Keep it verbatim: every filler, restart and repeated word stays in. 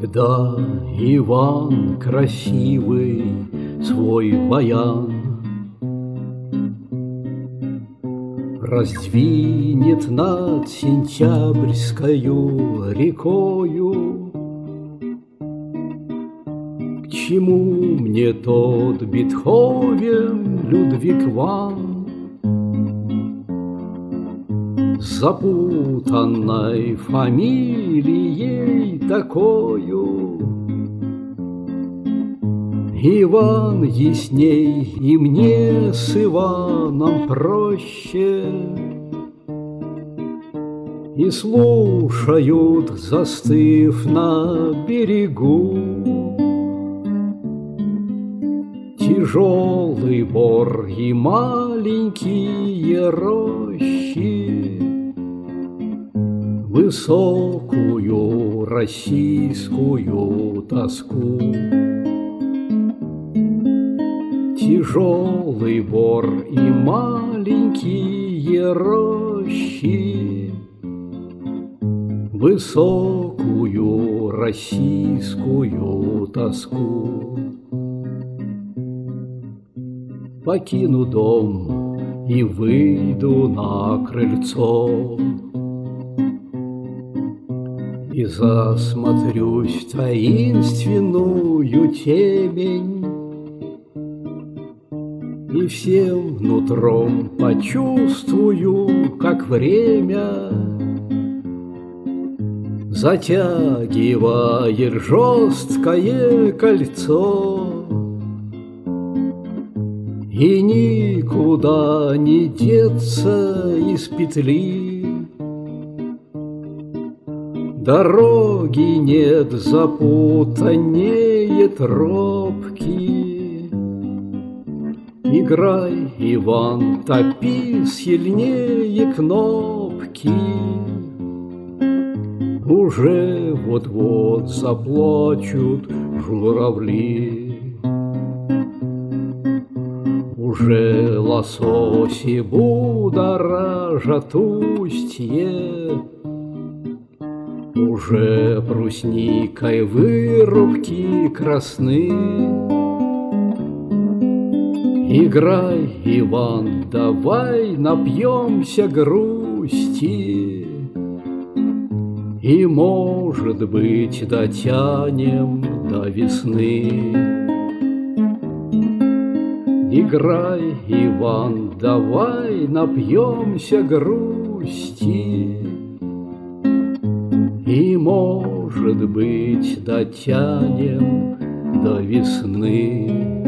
Когда Иван красивый свой баян раздвинет над сентябрьскою рекою, к чему мне тот Бетховен, Людвиг ван, с запутанной фамилией такою? Иван ясней, и мне с Иваном проще, и слушают, застыв на берегу, тяжелый бор и маленькие рощи, высокую российскую тоску. Тяжелый бор и маленькие рощи, высокую российскую тоску. Покину дом и выйду на крыльцо, и засмотрюсь в таинственную темень, и всем нутром почувствую, как время затягивает жесткое кольцо, и никуда не деться из петли. Дороги нет запутаннее тропки. Играй, Иван, топи сильнее кнопки. Уже вот-вот заплачут журавли, уже лососи будоражат устье, уже брусникой вырубки красны. Играй, Иван, давай напьемся грусти, и, может быть, дотянем до весны. Играй, Иван, давай напьемся грусти, и, может быть, дотянем до весны.